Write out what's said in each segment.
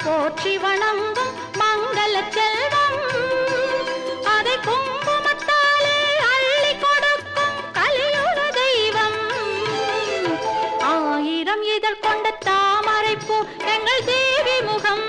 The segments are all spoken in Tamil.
போற்றி வணங்கும் மங்கள செல்வம் அதை குங்குமத்தாலே அள்ளி கொடுக்கும் கலியுக தெய்வம் ஆயிரம் இதழ் கொண்ட தாமரை பூ எங்கள் தேவி முகம்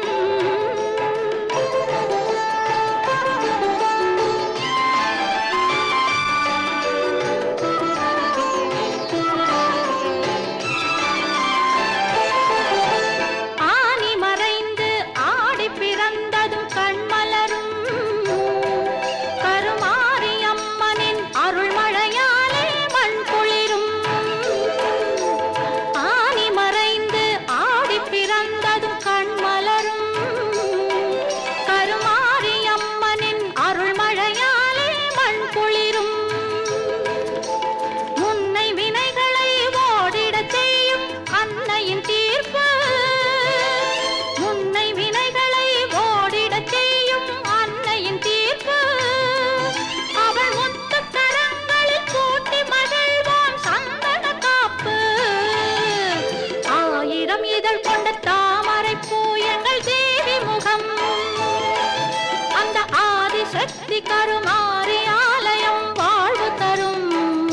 கருமாரி ஆலயம் வாழ்வு தரும்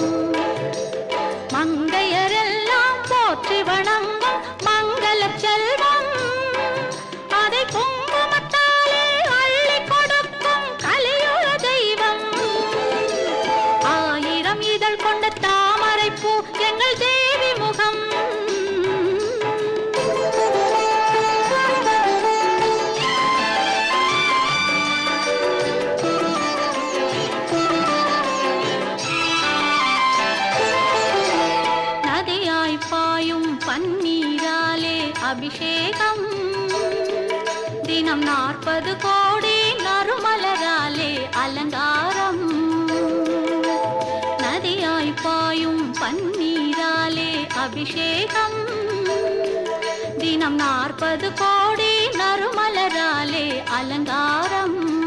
மங்கையரெல்லாம் போற்றி வணங்கும் மங்கள செல்வம் அதை குங்குமத்தாலே அள்ளி கொடுக்கும் கலியுக தெய்வம் ஆயிரம் இதழ் கொண்ட தாமரை பூ எங்கள் தேவி முகம் பன்னீராலே அபிஷேகம் தினம் 40 கோடி நறுமலராலே அலங்காரம் நதியாய் பாயும் பன்னீராலே அபிஷேகம் தினம் 40 கோடி நறுமலராலே அலங்காரம்